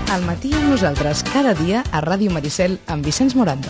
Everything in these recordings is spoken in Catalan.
Al matí amb nosaltres cada dia a Ràdio Maricel amb Vicenç Morando.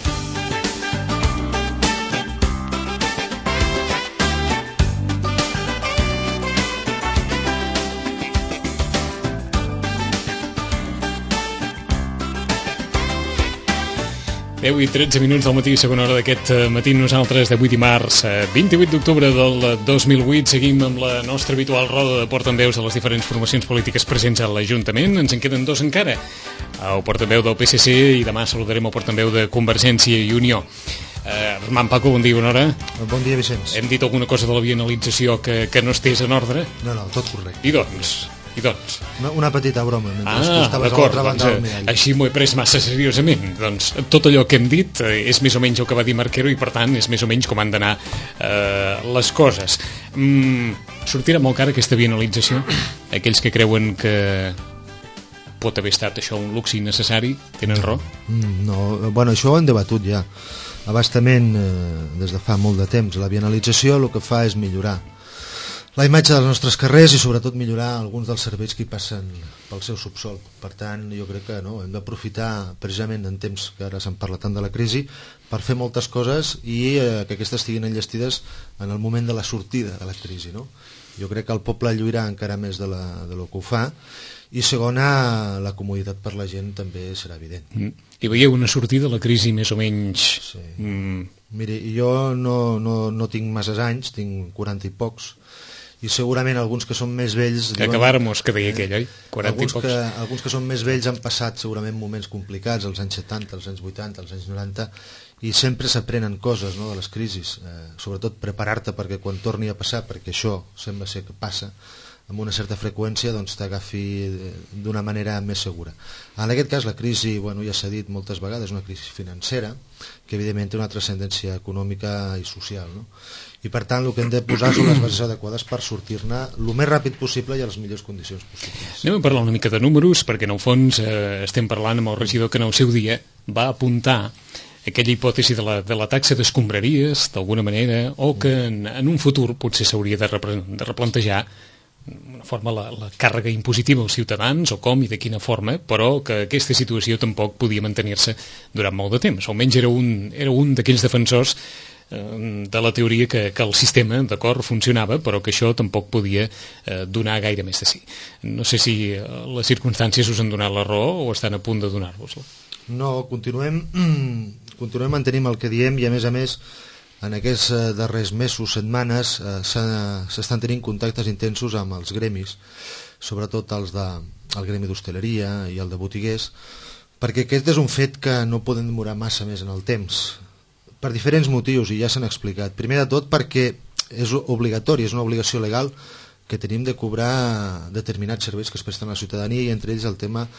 Deu i 13 minuts del matí, segona hora d'aquest matí. Nosaltres d'avui dimarts, 28 d'octubre del 2008, seguim amb la nostra habitual roda de portaveus de les diferents formacions polítiques presents a l'Ajuntament. Ens en queden dos encara. El portaveu del PSC i demà saludarem el portaveu de Convergència i Unió. Armand, Paco, bon dia, bona hora. Bon dia, Vicenç. Hem dit alguna cosa de la bienalització que no estés en ordre? No, tot correcte. I doncs? Una petita broma mentre tu estaves a l'altra banda del mirall. Així m'ho he pres massa seriosament. Doncs tot allò que hem dit és més o menys el que va dir Marquero i per tant és més o menys com han d'anar les coses. Sortirà molt cara aquesta bienalització? Aquells que creuen que pot haver estat això un luxe innecessari tenen raó? No, bueno, això ho hem debatut ja abastament des de fa molt de temps. La bienalització el que fa és millorar la imatge dels nostres carrers i sobretot millorar alguns dels serveis que hi passen pel seu subsol. Per tant, jo crec que no, hem d'aprofitar precisament en temps que ara se'n parla tant de la crisi per fer moltes coses i que aquestes estiguin enllestides en el moment de la sortida de la crisi, no? Jo crec que el poble lluirà encara més de lo que ho fa i segona, la comoditat per la gent també serà evident. I veieu una sortida de la crisi més o menys? Sí. Miri, jo no tinc masses anys, tinc 40 i pocs, i segurament alguns que són més vells acabàrem-nos, que deia aquell, oi? 40 i pocs. Alguns que són més vells han passat segurament moments complicats, als anys 70, als anys 80, als anys 90, i sempre s'aprenen coses, no, de les crisis, sobretot preparar-te perquè quan torni a passar, perquè això sembla ser que passa amb una certa freqüència, doncs t'agafi d'una manera més segura. En aquest cas la crisi, bueno, ja s'ha dit moltes vegades, una crisi financera que evidentment té una transcendència econòmica i social, no? I per tant el que hem de posar són les bases adequades per sortir-ne el més ràpid possible i a les millors condicions possibles. Anem a parlar una mica de números, perquè en el fons estem parlant amb el regidor que en el seu dia va apuntar aquella hipòtesi de la taxa d'escombraries, d'alguna manera, o que en un futur potser s'hauria de replantejar una forma la càrrega impositiva als ciutadans, o com i de quina forma, però que aquesta situació tampoc podia mantenir-se durant molt de temps. Almenys era un d'aquells defensors de la teoria que el sistema, d'acord, funcionava, però que això tampoc podia donar gaire més de sí. No sé si les circumstàncies us han donat la raó o estan a punt de donar-vos-la. No, continuem mantenint el que diem i a més en aquests darrers mesos, setmanes, s'estan tenint contactes intensos amb els gremis, sobretot el gremi d'hostaleria i el de botiguers, perquè aquest és un fet que no poden demorar massa més en el temps, per diferents motius, i ja s'han explicat. Primer de tot perquè és obligatori, és una obligació legal que tenim de cobrar determinats serveis que es presten a la ciutadania i entre ells el tema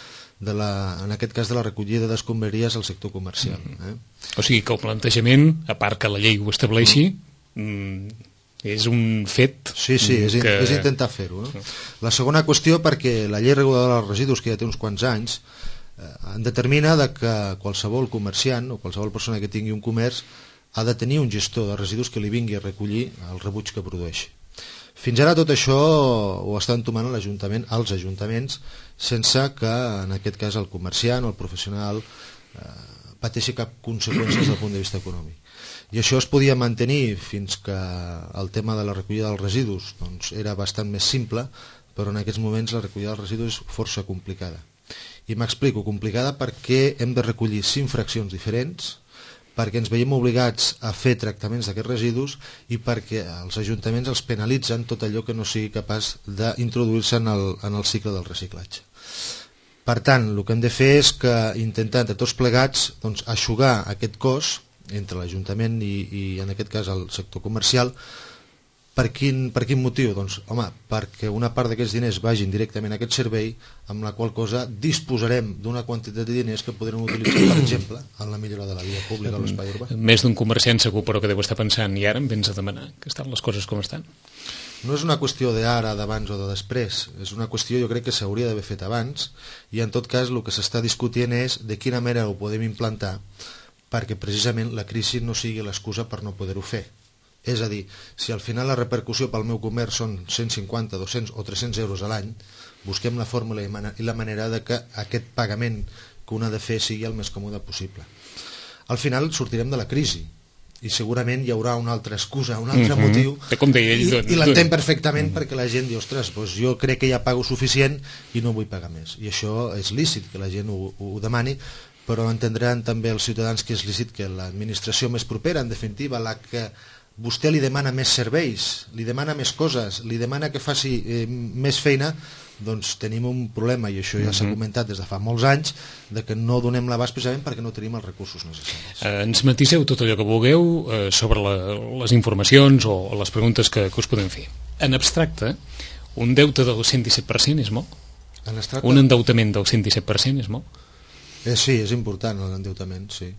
en aquest cas de la recollida d'escombraries al sector comercial. O sigui que el plantejament, a part que la llei ho estableixi, és un fet... Sí, és intentar fer-ho. No? La segona qüestió, perquè la llei reguladora dels residus, que ja té uns quants anys, en determina que qualsevol comerciant o qualsevol persona que tingui un comerç ha de tenir un gestor de residus que li vingui a recollir el rebuig que produeixi. Fins ara tot això ho està entomant l'Ajuntament, als ajuntaments, sense que en aquest cas el comerciant o el professional pateixi cap conseqüència des del punt de vista econòmic. I això es podia mantenir fins que el tema de la recollida dels residus doncs, era bastant més simple, però en aquests moments la recollida dels residus és força complicada. I m'explico, complicada perquè hem de recollir 5 fraccions diferents, perquè ens veiem obligats a fer tractaments d'aquests residus i perquè els ajuntaments els penalitzen tot allò que no sigui capaç d'introduir-se en el cicle del reciclatge. Per tant, el que hem de fer és que intentar entre tots plegats doncs, eixugar aquest cost entre l'Ajuntament i en aquest cas el sector comercial. Per quin motiu? Doncs, home, perquè una part d'aquests diners vagin directament a aquest servei, amb la qual cosa disposarem d'una quantitat de diners que podrem utilitzar, per exemple, en la millora de la via pública a l'espai urbà. Més d'un comerciant segur, però que deu estar pensant, i ara em vens a demanar que estan les coses com estan? No és una qüestió d'ara, d'abans o de després, és una qüestió jo crec que s'hauria d'haver fet abans, i en tot cas el que s'està discutint és de quina manera ho podem implantar perquè precisament la crisi no sigui l'excusa per no poder-ho fer. És a dir, si al final la repercussió pel meu comerç són 150, 200 o 300 euros a l'any, busquem la fórmula i la manera de que aquest pagament que un ha de fer sigui el més còmode possible. Al final sortirem de la crisi i segurament hi haurà una altra excusa, un altre motiu, com deia ell, i l'entenc perfectament perquè la gent diu, ostres, doncs jo crec que ja pago suficient i no vull pagar més, i això és lícit que la gent ho demani, però entendran també els ciutadans que és lícit que l'administració més propera, en definitiva, la que vostè li demana més serveis, li demana més coses, li demana que faci més feina, doncs tenim un problema, i això ja s'ha comentat des de fa molts anys, de que no donem l'abast precisament perquè no tenim els recursos necessaris. Ens matiseu tot allò que vulgueu sobre les informacions o les preguntes que us podem fer. En abstracte, un deute del 117% és molt? Un endeutament del 117% és molt? Sí, és important l'endeutament, sí.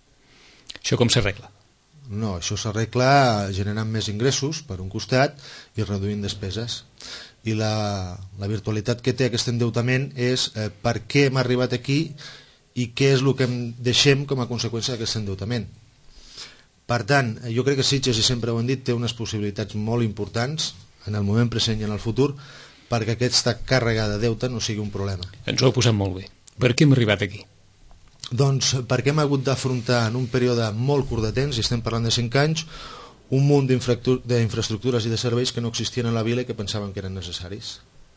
Això com s'arregla? No, això s'arregla generant més ingressos per un costat i reduint despeses. I la virtualitat que té aquest endeutament és per què hem arribat aquí i què és el que deixem com a conseqüència d'aquest endeutament. Per tant, jo crec que Sitges, i sempre ho hem dit, té unes possibilitats molt importants en el moment present i en el futur perquè aquesta càrrega de deute no sigui un problema. Ens ho ha posat molt bé. Per què hem arribat aquí? Doncs perquè hem hagut d'afrontar en un període molt curt de temps, i estem parlant de 5 anys, un munt d'infraestructures i de serveis que no existien a la vila i que pensàvem que eren necessaris.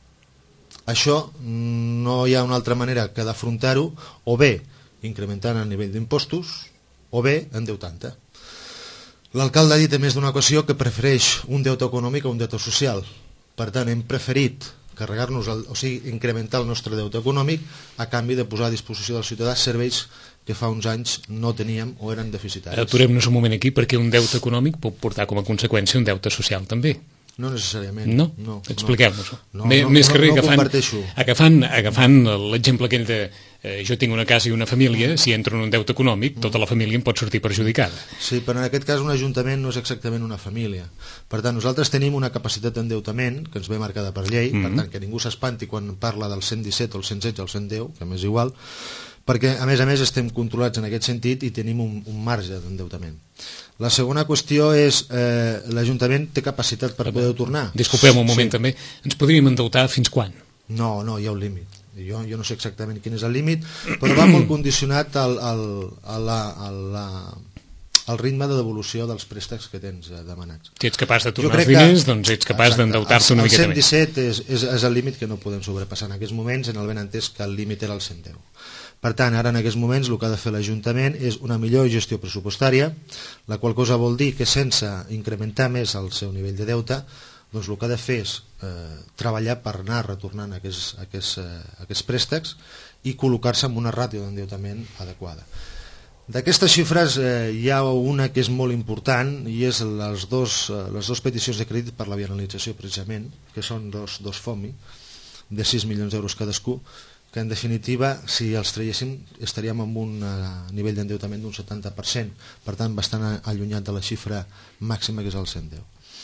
Això no hi ha una altra manera que d'afrontar-ho, o bé incrementant el nivell d'impostos, o bé endeutant-te. L'alcalde ha dit en més d'una ocasió que prefereix un deute econòmic a un deute social. Per tant, hem preferit carregar-nos, o sigui, incrementar el nostre deute econòmic a canvi de posar a disposició del ciutadà serveis que fa uns anys no teníem o eren deficitaris. Aturem-nos un moment aquí perquè un deute econòmic pot portar com a conseqüència un deute social també. No necessàriament. No? Expliqueu-nos-ho. Més que res agafant l'exemple aquell de jo tinc una casa i una família, si entro en un deute econòmic, tota la família em pot sortir perjudicada. Sí, però en aquest cas un ajuntament no és exactament una família. Per tant, nosaltres tenim una capacitat d'endeutament que ens ve marcada per llei, per tant, que ningú s'espanti quan parla del 117 o el 116 o el 110, que m'és igual, perquè a més estem controlats en aquest sentit i tenim un marge d'endeutament. La segona qüestió és l'Ajuntament té capacitat per poder tornar. Disculpeu un moment també, ens podríem endeutar fins quan? No, hi ha un límit. Jo no sé exactament quin és el límit, però va molt condicionat al ritme de devolució dels préstecs que tens demanats. Si ets capaç de tornar els diners, doncs ets capaç d'endeutar-te una miqueta més. El 117 és el límit que no podem sobrepassar en aquests moments, en el ben entès que el límit era el 110. Per tant, ara en aquests moments el que ha de fer l'Ajuntament és una millor gestió pressupostària, la qual cosa vol dir que sense incrementar més el seu nivell de deute, doncs el que ha de fer és treballar per anar retornant aquests préstecs i col·locar-se en una ràtio d'endeutament adequada. D'aquestes xifres hi ha una que és molt important i és les dues peticions de crèdit per la viabilització precisament, que són dos FOMI de 6 milions d'euros cadascú, que en definitiva, si els traiéssim, estaríem amb un nivell d'endeutament d'un 70%, per tant bastant allunyat de la xifra màxima que és el 110.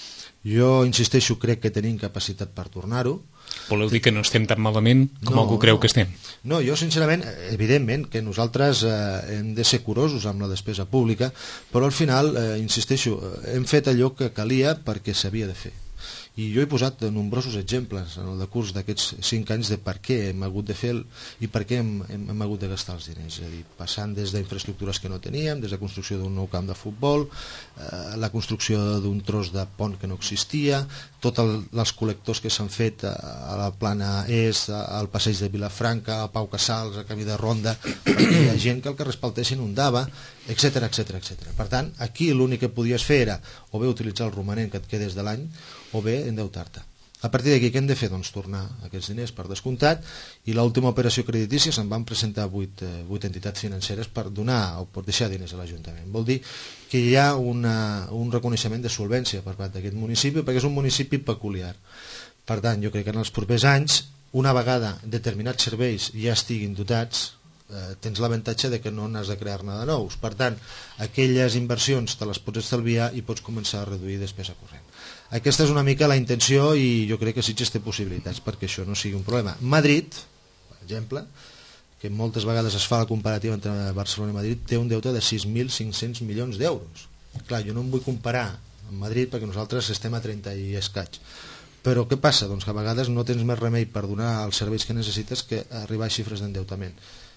Jo insisteixo, crec que tenim capacitat per tornar-ho. Voleu dir que no estem tan malament com algú creu que estem? No, jo sincerament, evidentment que nosaltres hem de ser curosos amb la despesa pública, però al final, insisteixo, hem fet allò que calia perquè s'havia de fer. I jo he posat nombrosos exemples en el decurs d'aquests 5 anys de per què hem hagut de fer i per què hem hagut de gastar els diners. És a dir, passant des d'infraestructures que no teníem, des de construcció d'un nou camp de futbol, la construcció d'un tros de pont que no existia, tots els col·lectors que s'han fet a la plana est, al passeig de Vilafranca, a Pau Casals, a Camí de Ronda, perquè hi ha gent que el carrer Espalter s'inundava, etc. Per tant, aquí l'únic que podies fer era o bé utilitzar el romanent que et quedés de l'any o bé endeutar-te. A partir d'aquí, què hem de fer? Doncs tornar aquests diners per descomptat, i l'última operació creditícia se'n van presentar 8 entitats financeres per donar o per deixar diners a l'Ajuntament. Vol dir que hi ha un reconeixement de solvència per part d'aquest municipi, perquè és un municipi peculiar. Per tant, jo crec que en els propers anys, una vegada determinats serveis ja estiguin dotats, tens l'avantatge de que no n'has de crear-ne de nous. Per tant, aquelles inversions te les pots estalviar i pots començar a reduir despesa corrent. Aquesta és una mica la intenció i jo crec que Sitges té possibilitats perquè això no sigui un problema. Madrid, per exemple, que moltes vegades es fa la comparativa entre Barcelona i Madrid, té un deute de 6.500 milions d'euros. Clar, jo no em vull comparar en Madrid, perquè nosaltres estem a 30 i escaig. Però què passa? Doncs que a vegades no tens més remei per donar els serveis que necessites que arribar a xifres d'endeutament.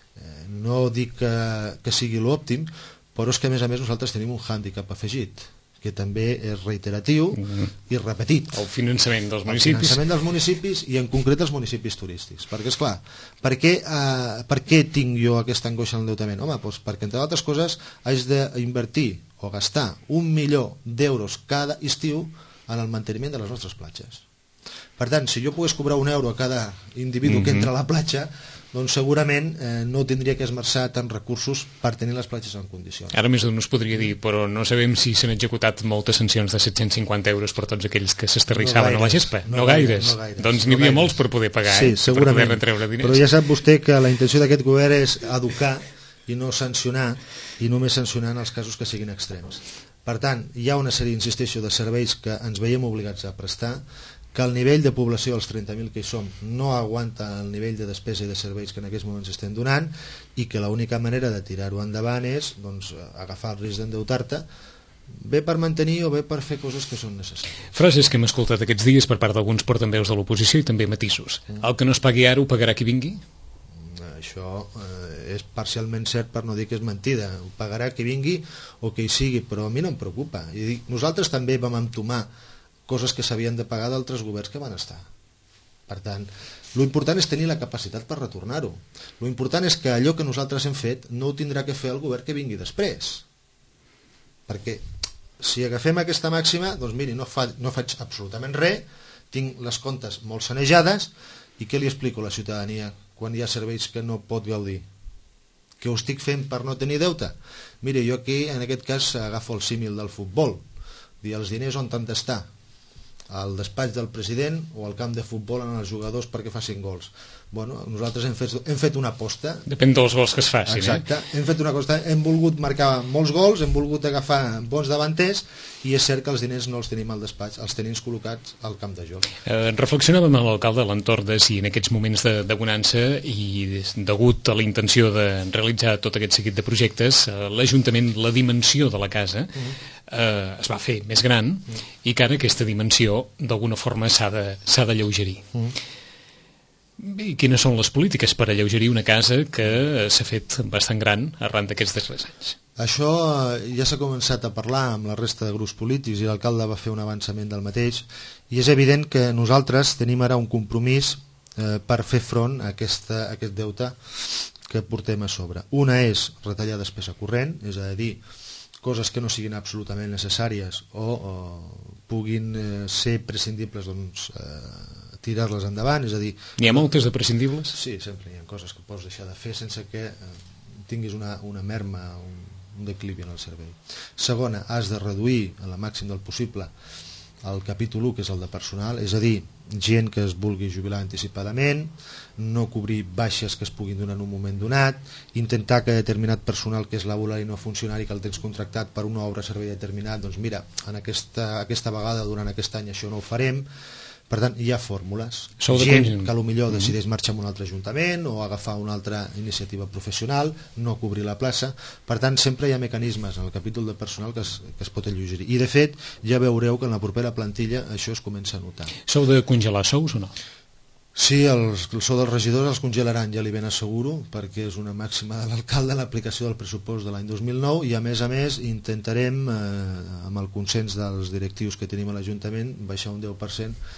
No dic que sigui l'òptim, però és que a més nosaltres tenim un hàndicap afegit, que també és reiteratiu i repetit. El finançament dels municipis. El finançament dels municipis i en concret els municipis turístics. Perquè, esclar, per què tinc jo aquesta angoixa en l'endeutament? Home, doncs perquè, entre altres coses, haig d'invertir o gastar 1 milió d'euros cada estiu en el manteniment de les nostres platges. Per tant, si jo pogués cobrar €1 a cada individu que entra a la platja, doncs segurament no tindria que esmerçar tants recursos per tenir les platges en condicions. Ara més d'un us podria dir, però no sabem si s'han executat moltes sancions de 750 € per tots aquells que s'esterrissaven a la gespa. No gaires. Doncs n'hi havia molts per poder pagar, sí, segurament, per poder retreure diners. Però ja sap vostè que la intenció d'aquest govern és educar i no sancionar, i només sancionar en els casos que siguin extrems. Per tant, hi ha una sèrie, insisteixo, de serveis que ens veiem obligats a prestar, que el nivell de població, els 30.000 que hi som, no aguanta el nivell de despesa i de serveis que en aquests moments estem donant, i que l'única manera de tirar-ho endavant és doncs, agafar el risc d'endeutar-te, bé per mantenir o bé per fer coses que són necessàries. Frases que hem escoltat aquests dies per part d'alguns portaveus de l'oposició i també matisos. El que no es pagui ara ho pagarà qui vingui? Això és parcialment cert, per no dir que és mentida. Ho pagarà qui vingui o qui hi sigui, però a mi no em preocupa. I dic, nosaltres també vam entomar coses que s'havien de pagar d'altres governs que van estar. Per tant, l'important és tenir la capacitat per retornar-ho. L'important és que allò que nosaltres hem fet no ho tindrà que fer el govern que vingui després. Perquè si agafem aquesta màxima, doncs miri, no faig absolutament res, tinc les comptes molt sanejades, i què li explico a la ciutadania quan hi ha serveis que no pot gaudir? Que ho estic fent per no tenir deute? Miri, jo aquí, en aquest cas, agafo el símil del futbol. Dir, els diners on han d'estar? Al despatx del president o al camp de futbol en els jugadors perquè facin gols. Bueno, nosaltres hem fet una aposta. Depèn dels gols que es facin. Exacte, hem fet una aposta, hem volgut marcar molts gols, hem volgut agafar bons davanters, i és cert que els diners no els tenim al despatx, els tenim col·locats al camp de joc. Reflexionàvem amb l'alcalde a l'entorn de si en aquests moments de bonança i degut a la intenció de realitzar tot aquest seguit de projectes, l'Ajuntament, la dimensió de la casa es va fer més gran i que ara aquesta dimensió d'alguna forma s'ha d'alleugerir. I quines són les polítiques per alleugerir una casa que s'ha fet bastant gran arran d'aquests darrers anys? Això ja s'ha començat a parlar amb la resta de grups polítics i l'alcalde va fer un avançament del mateix, i és evident que nosaltres tenim ara un compromís per fer front a aquest deute que portem a sobre. Una és retallar despesa corrent, és a dir, coses que no siguin absolutament necessàries o puguin ser prescindibles, doncs tirar-les endavant, és a dir... N'hi ha moltes de prescindibles? Sí, sempre hi ha coses que pots deixar de fer sense que tinguis una merma, un declivi en el servei. Segona, has de reduir a la màxim del possible el capítol 1, que és el de personal, és a dir, gent que es vulgui jubilar anticipadament, no cobrir baixes que es puguin donar en un moment donat, intentar que determinat personal que és laboral i no funcionari, que el tens contractat per una obra o servei determinat, doncs mira, en aquesta vegada durant aquest any això no ho farem. Per tant, hi ha fórmules. Gent que potser decideix marxar a un altre ajuntament o agafar una altra iniciativa professional, no cobrir la plaça. Per tant, sempre hi ha mecanismes en el capítol de personal que es pot alleugerir. I de fet, ja veureu que en la propera plantilla això es comença a notar. Sou de congelar sous o no? Sí, el sou dels regidors els congelaran, ja li ben asseguro, perquè és una màxima de l'alcalde l'aplicació del pressupost de l'any 2009, i a més intentarem, amb el consens dels directius que tenim a l'Ajuntament, baixar un 10%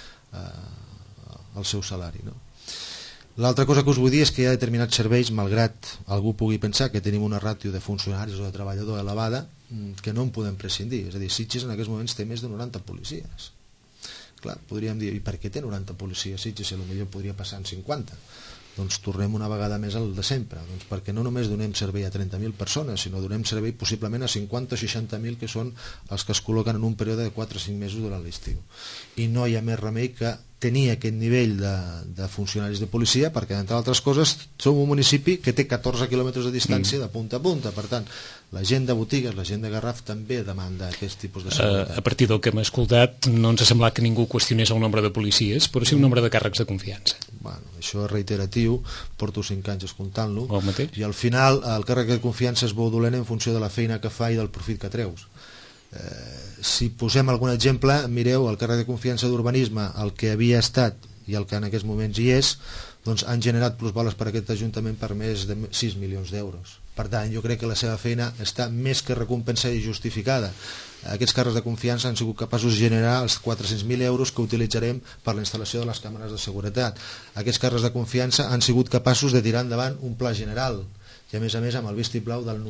el seu salari, no? L'altra cosa que us vull dir és que hi ha determinats serveis, malgrat algú pugui pensar que tenim una ràtio de funcionaris o de treballador elevada, que no en podem prescindir. És a dir, Sitges en aquests moments té més de 90 policies. Clar, podríem dir, i per què té 90 policies Sitges si potser podria passar en 50? Doncs tornem una vegada més al de sempre, doncs perquè no només donem servei a 30.000 persones, sinó donem servei possiblement a 50 o 60.000 que són els que es col·loquen en un període de 4 o 5 mesos durant l'estiu. I no hi ha més remei que tenir aquest nivell de funcionaris de policia, perquè entre altres coses som un municipi que té 14 quilòmetres de distància de punta a punta. Per tant, la gent de botigues, la gent de Garraf també demanda aquest tipus de seguretat. A partir del que hem escoltat no ens ha semblat que ningú qüestionés el nombre de policies, però sí un nombre de càrrecs de confiança. Bueno, això és reiteratiu, porto 5 anys escoltant-lo, i al final el càrrec de confiança és bo o dolent en funció de la feina que fa i del profit que treus. Si posem algun exemple, mireu el càrrec de confiança d'urbanisme, el que havia estat i el que en aquests moments hi és, doncs han generat plusvales per a aquest Ajuntament per més de 6 milions d'euros. Per tant, jo crec que la seva feina està més que recompensada i justificada. Aquests càrrecs de confiança han sigut capaços de generar els 400.000 euros que utilitzarem per la instal·lació de les càmeres de seguretat. Aquests càrrecs de confiança han sigut capaços de tirar endavant un pla general i a més amb el vistiplau del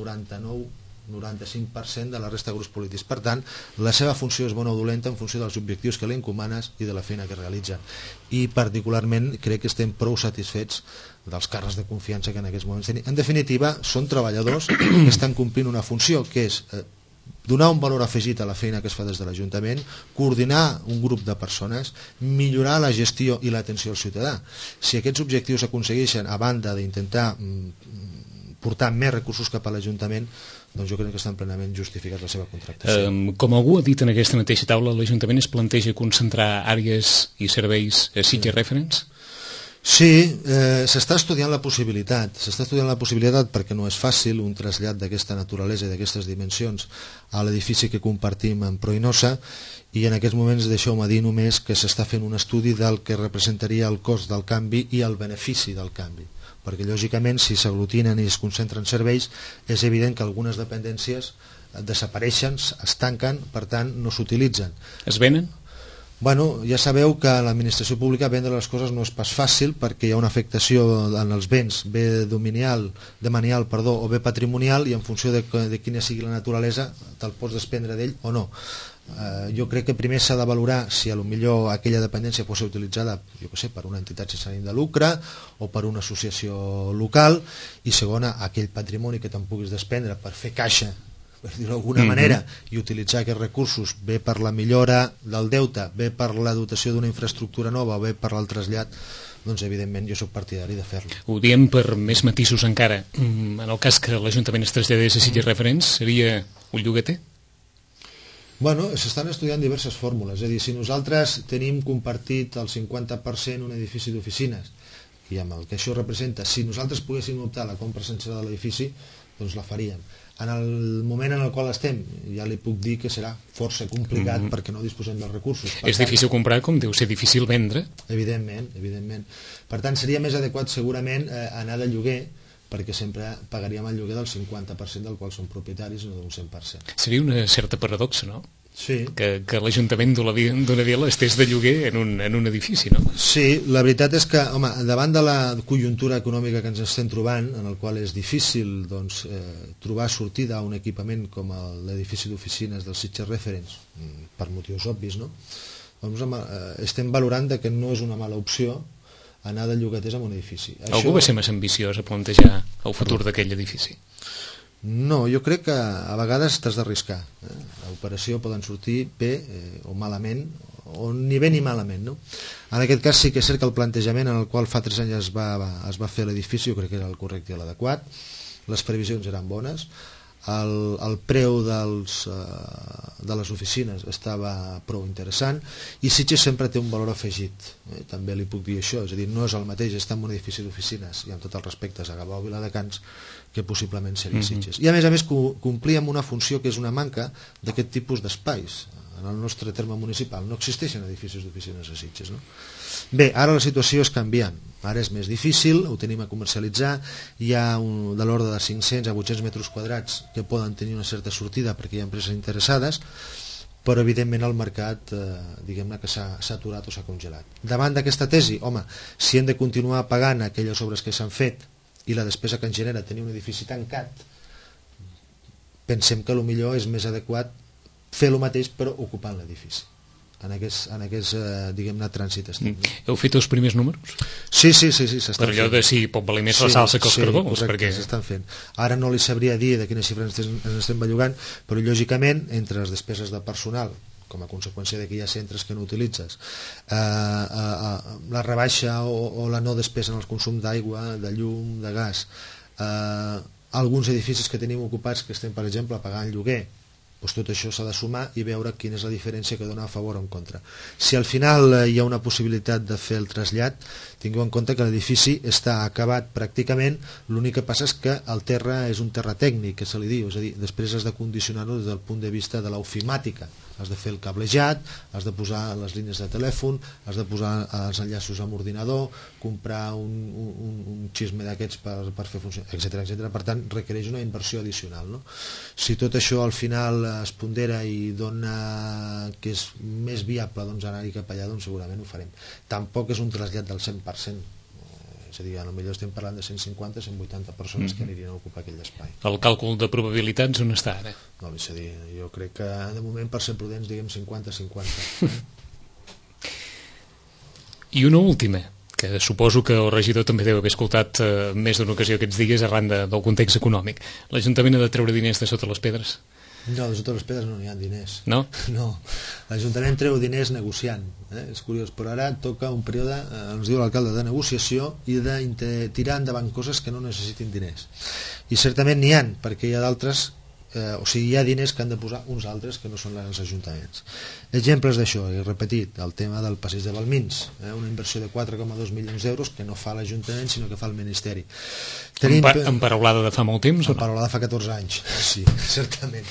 95% de la resta de grups polítics. Per tant, la seva funció és bona o dolenta en funció dels objectius que li encomanes i de la feina que realitzen. I particularment crec que estem prou satisfets dels càrrecs de confiança que en aquests moments tenim. En definitiva, són treballadors que estan complint una funció que és donar un valor afegit a la feina que es fa des de l'Ajuntament, coordinar un grup de persones, millorar la gestió i l'atenció al ciutadà. Si aquests objectius s'aconsegueixen a banda d'intentar portar més recursos cap a l'Ajuntament, doncs jo crec que estan plenament justificats la seva contractació. Com algú ha dit en aquesta mateixa taula, l'Ajuntament es planteja concentrar àrees i serveis a Sitges Reference? Sí, s'està estudiant la possibilitat. Perquè no és fàcil un trasllat d'aquesta naturalesa i d'aquestes dimensions a l'edifici que compartim amb Proinosa, i en aquests moments deixeu-me dir només que s'està fent un estudi del que representaria el cost del canvi i el benefici del canvi, perquè lògicament si s'aglutinen i es concentren serveis és evident que algunes dependències desapareixen, es tanquen, per tant no s'utilitzen. Es venen? Bueno, ja sabeu que a l'administració pública vendre les coses no és pas fàcil perquè hi ha una afectació en els béns, bé demanial o bé patrimonial, i en funció de quina sigui la naturalesa te'l pots desprendre d'ell o no. Jo crec que primer s'ha de valorar si a lo millor aquella dependència pot ser utilitzada, jo què sé, per una entitat sense ànim de lucre o per una associació local, i segona, aquell patrimoni que te'n puguis desprendre per fer caixa, per dir-ho d'alguna manera, i utilitzar aquests recursos bé per la millora del deute, bé per la dotació d'una infraestructura nova o bé per el trasllat, doncs evidentment jo soc partidari de fer-lo. Ho diem per més matisos encara. En el cas que l'Ajuntament es traslladés a Sitges Reference, seria un llogater? Bueno, s'estan estudiant diverses fórmules, és a dir, si nosaltres tenim compartit el 50% un edifici d'oficines, i amb el que això representa, si nosaltres poguéssim optar a la compra sencera de l'edifici, doncs la faríem. En el moment en el qual estem, ja li puc dir que serà força complicat perquè no disposem dels recursos. És difícil comprar com deu ser difícil vendre. Evidentment. Per tant, seria més adequat segurament anar de lloguer, perquè sempre pagaríem el lloguer del 50% del qual som propietaris, no d'un 100%. Seria una certa paradoxa, no? Sí. Que l'Ajuntament d'una vila estés de lloguer en un edifici, no? Sí, la veritat és que, home, davant de la conjuntura econòmica que ens estem trobant, en el qual és difícil doncs, trobar sortida a un equipament com l'edifici d'oficines del Sitges Reference, per motius obvis, no? Doncs, estem valorant que no és una mala opció anar de llogaters en un edifici. Algú va ser massa ambiciós a plantejar el futur d'aquell edifici? No, jo crec que a vegades t'has d'arriscar. L'operació poden sortir bé o malament, o ni bé ni malament, no? En aquest cas sí que és cert que el plantejament en el qual fa 3 anys es va fer l'edifici jo crec que era el correcte i l'adequat, les previsions eren bones, el preu de les oficines estava prou interessant, i Sitges sempre té un valor afegit, també li puc dir això, és a dir, no és el mateix estar en un edifici d'oficines i amb tots els respectes a Gavà o Viladecans que possiblement seria Sitges, i a més complíem una funció que és una manca d'aquest tipus d'espais. En el nostre terme municipal no existeixen edificis d'oficines a Sitges, no? Bé, ara la situació és canviant, ara és més difícil, ho tenim a comercialitzar, hi ha de l'ordre de 500 a 800 metres quadrats que poden tenir una certa sortida perquè hi ha empreses interessades, però evidentment el mercat diguem-ne que s'ha aturat o s'ha congelat. Davant d'aquesta tesi, home, si hem de continuar pagant aquelles obres que s'han fet i la despesa que ens genera tenir un edifici tancat, pensem que millor és més adequat fer el mateix però ocupant l'edifici en aquest diguem-ne trànsit estem. Heu fet els primers números? Sí, s'estan per allò fent. de si pot valer més la salsa que els cargols, correcte, perquè s'estan fent. Ara no li sabria dir de quines xifres ens estem bellugant, però lògicament entre les despeses de personal com a conseqüència de que hi ha centres que no utilitzes, la rebaixa o la no despesa en el consum d'aigua, de llum, de gas, alguns edificis que tenim ocupats que estem per exemple pagant lloguer doncs tot això s'ha de sumar i veure quina és la diferència que dona a favor o en contra. Si al final hi ha una possibilitat de fer el trasllat, tingueu en compte que l'edifici està acabat pràcticament, l'únic que passa és que el terra és un terra tècnic, que se li diu, és a dir, després has de condicionar-ho des del punt de vista de l'ofimàtica, has de fer el cablejat, has de posar les línies de telèfon, has de posar els enllaços amb ordinador, comprar un xisme d'aquests per fer funcionar, etc. Per tant, requereix una inversió addicional, no? Si tot això al final es pondera i dona que és més viable anar-hi cap allà, doncs segurament ho farem. Tampoc és un trasllat del 100%, és a dir, potser estem parlant de 150-180 persones que anirien a ocupar aquell espai. El càlcul de probabilitats on està ara? No, és a dir, jo crec que de moment, per ser prudents, diguem 50-50. I una última, que suposo que el regidor també deu haver escoltat més d'una ocasió aquests dies arran del context econòmic. L'Ajuntament ha de treure diners de sota les pedres? No, de sota les pedres no hi ha diners. No? No, l'Ajuntament treu diners negociant, és curiós, però ara toca un període, ens diu l'alcalde, de negociació i de tirar endavant coses que no necessitin diners. I certament n'hi ha, perquè hi ha d'altres, o sigui, hi ha diners que han de posar uns altres que no són els ajuntaments. Exemples d'això, he repetit, el tema del passeig de Balmins, una inversió de 4,2 milions d'euros que no fa l'Ajuntament sinó que fa el Ministeri. Emparaulada de fa molt temps? Emparaulada fa 14 anys, sí, certament.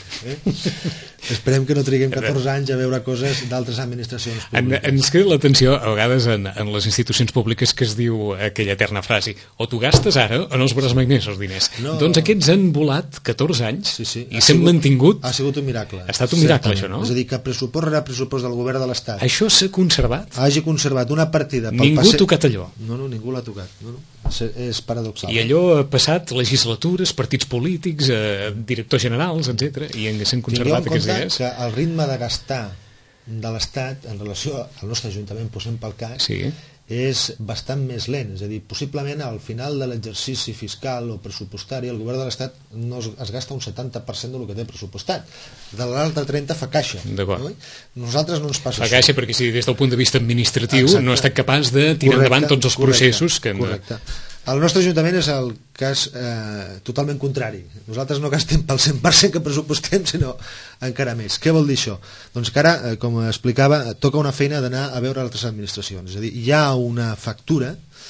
Esperem que no triguem 14 anys a veure coses d'altres administracions públiques. Ens crida l'atenció a vegades en les institucions públiques que es diu aquella eterna frase: o tu gastes ara o no els veuràs mai més els diners. No. Doncs aquests han volat 14 anys i s'han mantingut. Ha sigut un miracle. Ha estat un miracle, això, no? És a dir, que pressupost rere pressupost del govern de l'Estat això s'ha conservat? Hagi conservat una partida pel ningú ha tocat allò? No, ningú l'ha tocat. No. És paradoxal. I allò ha passat legislatures, partits polítics, directors generals, etc. i s'han conservat aquests diners. Que el ritme de gastar de l'Estat en relació al nostre Ajuntament, posem pel cas, és bastant més lent, és a dir, possiblement al final de l'exercici fiscal o pressupostari el govern de l'Estat no es gasta un 70% del que té pressupostat, de l'altre 30% fa caixa, no? Nosaltres no ens passa fa això. Caixa perquè si des del punt de vista administratiu no ha estat capaç de tirar endavant tots els processos que correcte. El nostre Ajuntament és el cas totalment contrari. Nosaltres no gastem pel 100% que pressupostem, sinó encara més. Què vol dir això? Doncs que ara, com explicava, toca una feina d'anar a veure altres administracions. És a dir, hi ha una factura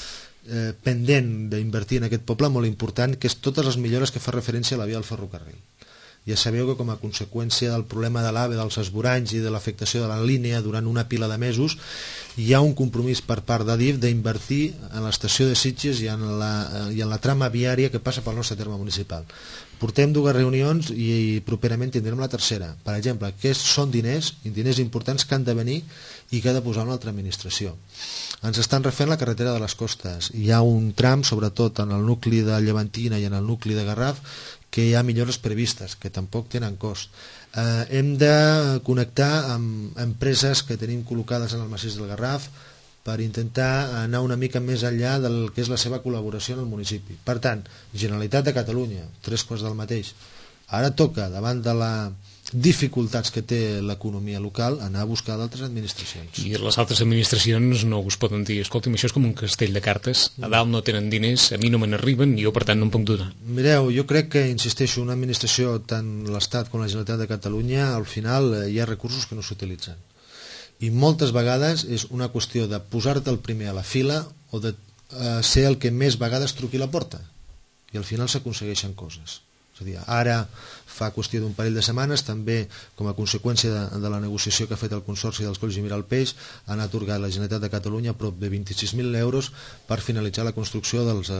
pendent d'invertir en aquest poble molt important, que és totes les millores que fa referència a la via del ferrocarril. Ja sabeu que com a conseqüència del problema de l'AVE, dels esvoranys i de l'afectació de la línia durant una pila de mesos, hi ha un compromís per part d'Adif d'invertir en l'estació de Sitges i en la trama viària que passa pel nostre terme municipal. Portem 2 reunions i properament tindrem la tercera. Per exemple, que són diners importants que han de venir i que ha de posar una altra administració. Ens estan refent la carretera de les Costes. Hi ha un tram, sobretot en el nucli de Llevantina i en el nucli de Garraf, que hi ha millores previstes, que tampoc tenen cost. Hem de connectar amb empreses que tenim col·locades en el massís del Garraf per intentar anar una mica més enllà del que és la seva col·laboració en el municipi. Per tant, Generalitat de Catalunya, 3/4 del mateix. Ara toca, davant de les dificultats que té l'economia local, anar a buscar d'altres administracions. I les altres administracions no us poden dir: escolti'm, això és com un castell de cartes, a dalt no tenen diners, a mi no me n'arriben i jo per tant no em puc donar. Mireu, jo crec que, insisteixo, una administració, tant l'Estat com la Generalitat de Catalunya, al final hi ha recursos que no s'utilitzen. I moltes vegades és una qüestió de posar-te el primer a la fila o de ser el que més vegades truqui a la porta. I al final s'aconsegueixen coses. És a dir, ara, fa qüestió d'un parell de setmanes, també com a conseqüència de la negociació que ha fet el Consorci dels Colls i Mirar el Peix, han atorgat a la Generalitat de Catalunya prop de 26.000 euros per finalitzar la construcció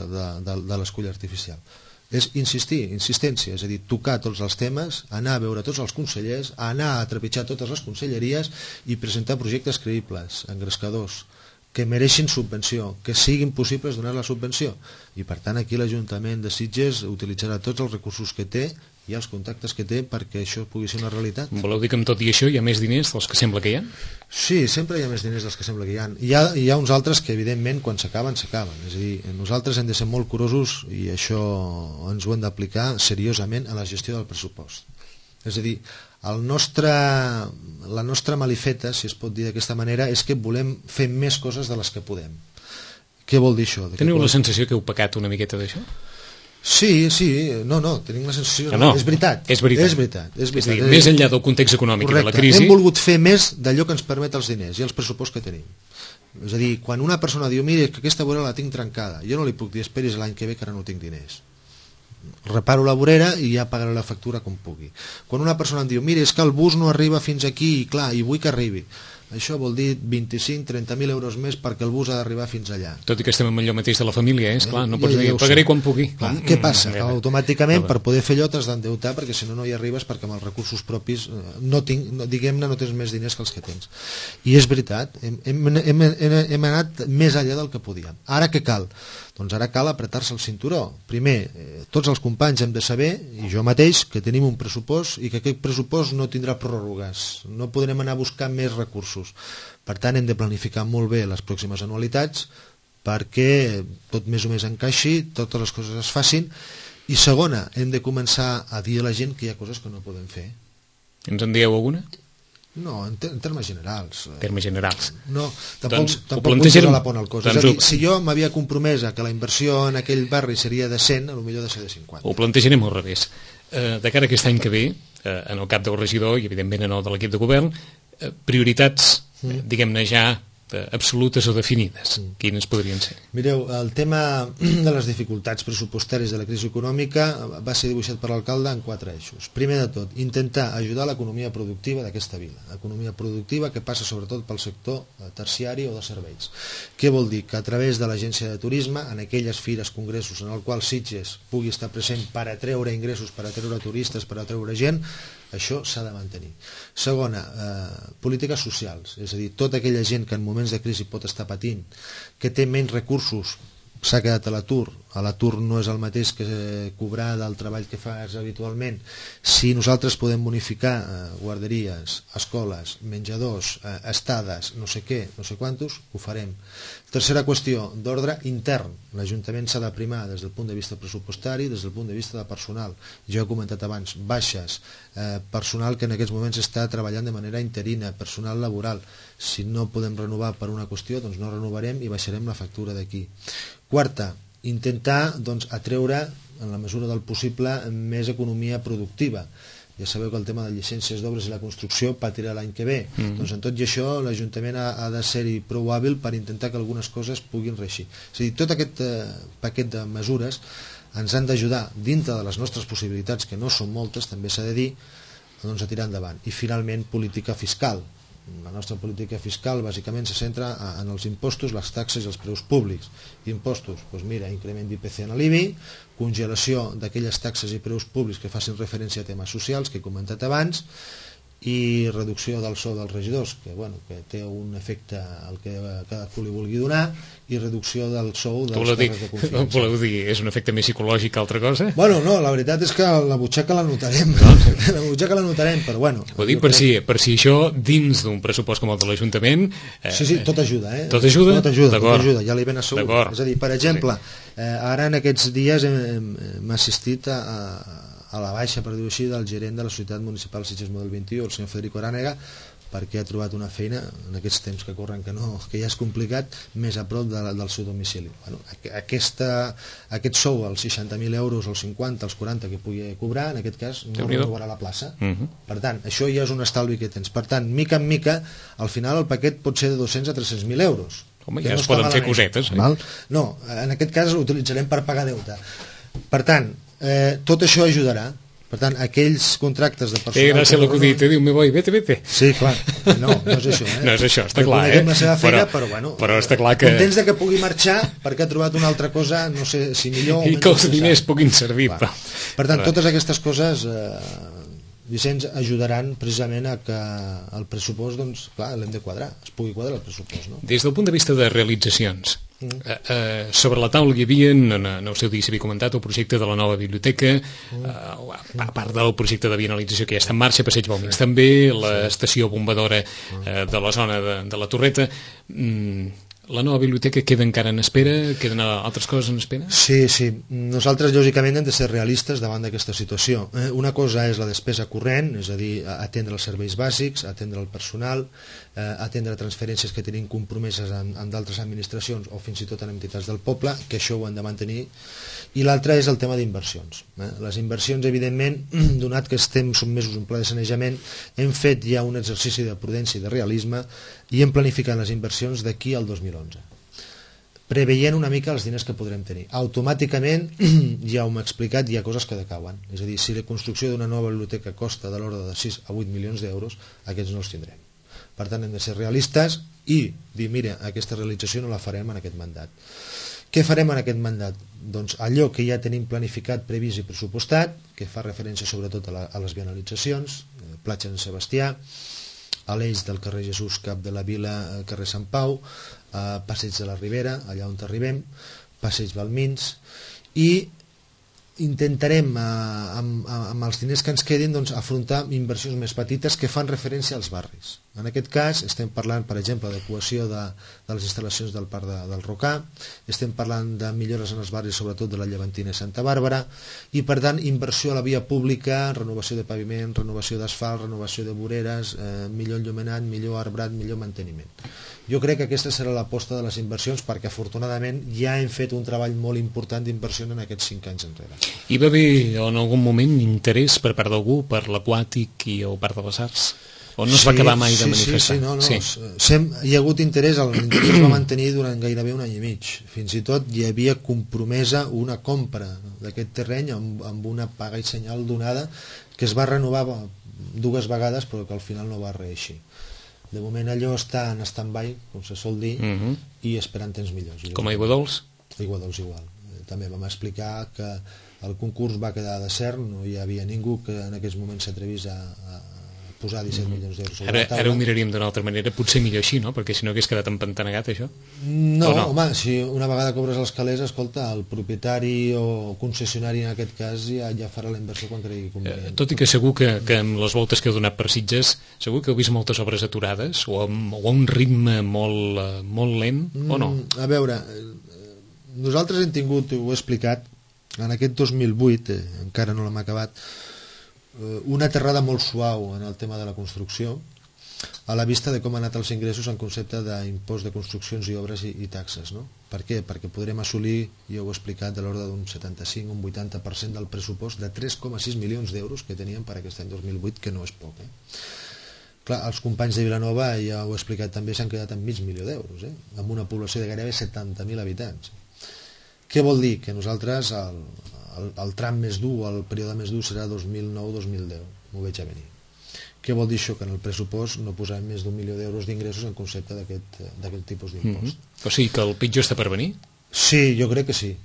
de l'escull artificial. És insistència, és a dir, tocar tots els temes, anar a veure tots els consellers, anar a trepitjar totes les conselleries i presentar projectes creïbles, engrescadors, que mereixin subvenció, que siguin possibles donar la subvenció. I per tant aquí l'Ajuntament de Sitges utilitzarà tots els recursos que té i els contactes que té perquè això pugui ser una realitat. Voleu dir que amb tot i això hi ha més diners dels que sembla que hi ha? Sí, sempre hi ha més diners dels que sembla que hi ha. Hi ha uns altres que evidentment quan s'acaben, s'acaben. És a dir, nosaltres hem de ser molt curosos i això ens ho hem d'aplicar seriosament a la gestió del pressupost. És a dir, la nostra malifeta, si es pot dir d'aquesta manera, és que volem fer més coses de les que podem. Què vol dir això? Teniu la sensació que heu pecat una miqueta d'això? Sí, no, tenim la sensació... No, és veritat. És veritat. És a dir, més enllà del context econòmic i de la crisi... Hem volgut fer més d'allò que ens permet els diners i els pressuposts que tenim. És a dir, quan una persona diu, mira, que aquesta vorera la tinc trencada, jo no li puc dir, esperis l'any que ve que ara no tinc diners. Reparo la vorera i ja pagaré la factura com pugui. Quan una persona em diu, mira, és que el bus no arriba fins aquí i clar, i vull que arribi, això vol dir 25-30.000 euros més perquè el bus ha d'arribar fins allà. Tot i que estem amb allò mateix de la família, clar, no pots dir, pagaré quan pugui. Clar, què passa? Que automàticament per poder fer allò t'has d'endeutar perquè si no, no hi arribes perquè amb els recursos propis no tens més diners que els que tens. I és veritat, hem anat més enllà del que podíem. Ara què cal? Doncs ara cal apretar-se el cinturó. Primer, tots els companys hem de saber, i jo mateix, que tenim un pressupost i que aquest pressupost no tindrà pròrrogues. No podrem anar a buscar més recursos. Per tant, hem de planificar molt bé les pròximes anualitats perquè tot més o més encaixi, totes les coses es facin. I segona, hem de començar a dir a la gent que hi ha coses que no podem fer. Ens en dieu alguna? No, en termes generals. Termes generals. No, tampoc vull posar la pont al cos. Doncs, és a dir, si jo m'havia compromès a que la inversió en aquell barri seria de 100, potser de ser de 50. Ho plantejarem al revés. De cara a aquest any que ve, en el cap del regidor i evidentment en el de l'equip de govern, prioritats, diguem-ne ja, absolutes o definides. Quines podrien ser? Mireu, el tema de les dificultats pressupostàries de la crisi econòmica va ser dibuixat per l'alcalde en 4 eixos. Primer de tot, intentar ajudar l'economia productiva d'aquesta vila. Economia productiva que passa sobretot pel sector terciari o de serveis. Què vol dir? Que a través de l'agència de turisme, en aquelles fires, congressos en el qual Sitges pugui estar present per atreure ingressos, per atreure turistes, per atreure gent, això s'ha de mantenir. Segona, polítiques socials, és a dir, tota aquella gent que en moments de crisi pot estar patint, que té menys recursos, s'ha quedat a l'atur no és el mateix que cobrar del treball que fas habitualment. Si nosaltres podem bonificar guarderies, escoles, menjadors, estades, no sé què, no sé quantos, ho farem. Tercera qüestió, d'ordre intern. L'Ajuntament s'ha de primar des del punt de vista pressupostari, des del punt de vista de personal. Jo he comentat abans, baixes, personal que en aquests moments està treballant de manera interina, personal laboral. Si no podem renovar per una qüestió, doncs no renovarem i baixarem la factura d'aquí. Quarta, intentar atreure, en la mesura del possible, més economia productiva. Ja sabeu que el tema de llicències d'obres i la construcció patirà l'any que ve. Doncs en tot i això l'Ajuntament ha de ser-hi prou hàbil per intentar que algunes coses puguin reeixir. És a dir, tot aquest paquet de mesures ens han d'ajudar, dintre de les nostres possibilitats, que no són moltes, també s'ha de dir, a tirar endavant. I finalment, política fiscal. La nostra política fiscal bàsicament se centra en els impostos, les taxes i els preus públics. Impostos, doncs mira, increment d'IPC en l'IBI, congelació d'aquelles taxes i preus públics que facin referència a temes socials que he comentat abans, i reducció del sou dels regidors, que té un efecte al que cadascú li vulgui donar, i reducció del sou dels càrrecs de confiança. Voleu dir, és un efecte més psicològic que altra cosa? Bueno, no, la veritat és que la butxaca la notarem. La butxaca la notarem, però bueno. Ho dic per si això, dins d'un pressupost com el de l'Ajuntament... Sí, tot ajuda, eh? Tot ajuda? Tot ajuda, ja li ben assegut. És a dir, per exemple, ara en aquests dies hem assistit a la baixa, per dir-ho així, del gerent de la Societat Municipal Sitges Model 21, el senyor Federico Arànega, perquè ha trobat una feina, en aquests temps que corren que ja és complicat, més a prop del seu domicili. Aquest sou, els 60.000 euros, els 50, els 40 que pugui cobrar, en aquest cas no renovarà la plaça. Per tant, això ja és un estalvi que tens. Per tant, mica en mica, al final el paquet pot ser de 200 a 300.000 euros. Home, ja es poden fer cosetes. No, en aquest cas l'utilitzarem per pagar deute. Per tant, tot això ajudarà. Per tant, aquells contractes de personal... Té gràcia l'acudit, diu, me voy, vete. Sí, clar, no és això. No és això, està clar, la seva feina, però està clar que... Contents de que pugui marxar perquè ha trobat una altra cosa, no sé si millor o menys... I que els diners puguin servir. Per tant, totes aquestes coses... Vicenç, ajudaran precisament a que el pressupost, doncs, clar, l'hem de quadrar, es pugui quadrar el pressupost, no? Des del punt de vista de realitzacions, sobre la taula hi havia, en el seu dia s'havia comentat, el projecte de la nova biblioteca, a part del projecte de bienalització que ja està en marxa, Passeig Balmins també, l'estació bombadora de la zona de la Torreta. La nova biblioteca queda encara en espera? Queden altres coses en espera? Sí. Nosaltres, lògicament, hem de ser realistes davant d'aquesta situació. Una cosa és la despesa corrent, és a dir, atendre els serveis bàsics, atendre el personal, atendre transferències que tenim compromeses amb d'altres administracions o fins i tot en entitats del poble, que això ho han de mantenir. I l'altre és el tema d'inversions. Les inversions, evidentment, donat que estem sotmesos a un pla de sanejament, hem fet ja un exercici de prudència i de realisme i hem planificat les inversions d'aquí al 2011, preveient una mica els diners que podrem tenir. Automàticament, ja ho hem explicat, hi ha coses que decauen. És a dir, si la construcció d'una nova biblioteca costa de l'ordre de 6 a 8 milions d'euros, aquests no els tindrem. Per tant, hem de ser realistes i dir, mira, aquesta realització no la farem en aquest mandat. Què farem en aquest mandat? Doncs allò que ja tenim planificat, previst i pressupostat, que fa referència sobretot a les vianalitzacions, platja de Sant Sebastià, a l'eix del carrer Jesús Cap de la Vila, carrer Sant Pau, passeig de la Ribera, allà on arribem, passeig Balmins, i intentarem amb els diners que ens quedin doncs, afrontar inversions més petites que fan referència als barris. En aquest cas estem parlant, per exemple, d'adequació de les instal·lacions del Parc del Rocà, estem parlant de millores en els barris, sobretot de la Llevantina i Santa Bàrbara, i per tant inversió a la via pública, renovació de paviment, renovació d'asfalt, renovació de voreres, millor enllumenat, millor arbrat, millor manteniment. Jo crec que aquesta serà l'aposta de les inversions perquè afortunadament ja hem fet un treball molt important d'inversió en aquests 5 anys enrere. Hi va haver en algun moment interès per part d'algú per l'Aquàtic i el Parc de les Arts? O no es va acabar mai de manifestar? Sí. Hi ha hagut interès, l'interès va mantenir durant gairebé un any i mig. Fins i tot hi havia compromesa una compra d'aquest terreny amb una paga i senyal donada que es va renovar 2 vegades però que al final no va reeixir. De moment allò està en stand-by, com se sol dir, i esperant temps millors. Com a Aiguadols? Aiguadols igual. També vam explicar que el concurs va quedar desert, no hi havia ningú que en aquests moments s'atrevís a posar 17 milions d'euros sobre la taula. Ara ho miraríem d'una altra manera, potser millor així, no? Perquè si no hagués quedat empantanegat, això? No, home, si una vegada cobres els calés, escolta, el propietari o concessionari en aquest cas ja farà la inversió quan cregui convenient. Tot i que segur que amb les voltes que heu donat per Sitges, segur que heu vist moltes obres aturades o a un ritme molt lent, o no? A veure, nosaltres hem tingut, ho he explicat, en aquest 2008, encara no l'hem acabat, una aterrada molt suau en el tema de la construcció a la vista de com han anat els ingressos en concepte d'impost de construccions i obres i taxes, no? Per què? Perquè podrem assolir, ja ho he explicat, de l'ordre d'un 75 o un 80% del pressupost de 3,6 milions d'euros que teníem per aquest any 2008, que no és poc. Clar, els companys de Vilanova, ja ho he explicat també, s'han quedat amb mig milió d'euros, amb una població de gairebé 70.000 habitants. Què vol dir? Que nosaltres el tram més dur, el període més dur serà 2009-2010, m'ho veig a venir. Què vol dir això? Que en el pressupost no posarem més d'1 milió d'euros d'ingressos en concepte d'aquest tipus d'impost. O sigui que el pitjor està per venir? Sí, jo crec que sí.